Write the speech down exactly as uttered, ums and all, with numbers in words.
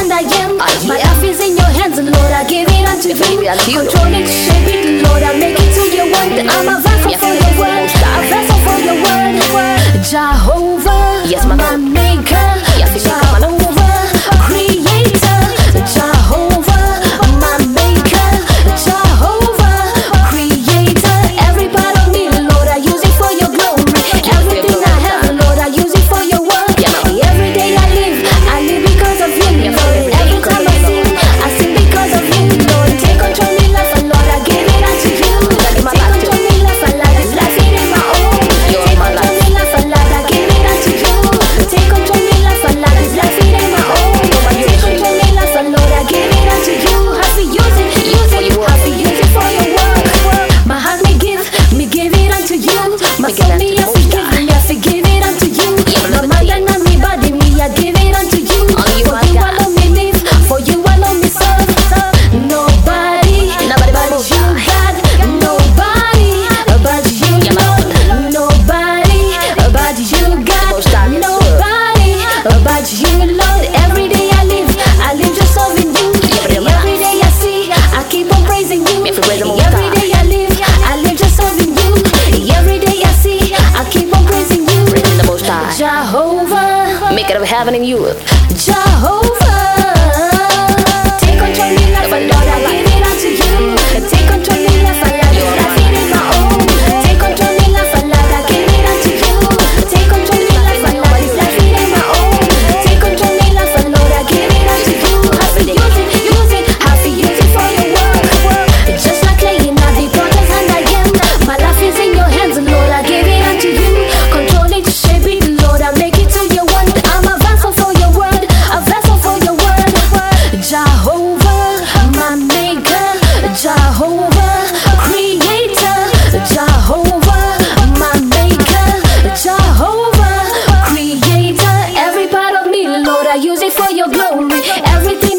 and I am. My life is in your hands, Lord, I give it unto you. Control it, shape it, Lord, I make it to your word. I'm a vessel for your word, a vessel for your word. Jehovah, yes, my maker, Jehovah, creator, Jehovah, my maker, Jehovah, creator. Every part of me, Lord, I use it for your glory. Everything I have, Lord, I use it for your word. Every day I live, I live because of you, Lord. Every time I sing, I sing because of you, Lord. Take control in life, and Lord, I give it unto you. Take control in life, and Lord, this life it in my own. Take control in life, and Lord, I give it unto you. Take control in life, and Lord, this life it in my own. Take control in life, and Lord, I give it unto you. Have to use it, use it, have to use it for your work. My heart me give, me give it unto you. My soul me I forgive, me I forgive it unto you. My mind and my body me I give it unto you. For you alone me live, for you alone me serve. Nobody, nobody but you, God. Nobody but you, Lord. Nobody but you, God. Nobody but you, Lord. Every day I live, I live just serving you. Every day I see, I keep on praising you. Every day I live, I live just serving you. Every day I see, I keep on praising you. Jehovah, make it of heaven and you. Jehovah, take control in life, and Lord, I give it unto you. Take control in life, and Lord, this life it is my own. Take control in life, and Lord, I give it unto you. Take control in life, and Lord, this life it is my own. Take control in life, and Lord, I give it unto you. Have to use it, use it, have to use it for your work. Just like clay in the potter's hand I am. My life is in your hands, Lord, I give it unto you. Control it, shape it, Lord, I make it to your word. I'm a vessel for your word, a vessel for your word. Jehovah, my maker, Jehovah, creator, Jehovah, my maker, Jehovah, creator. Every part of me, Lord, I use it for your glory. Everything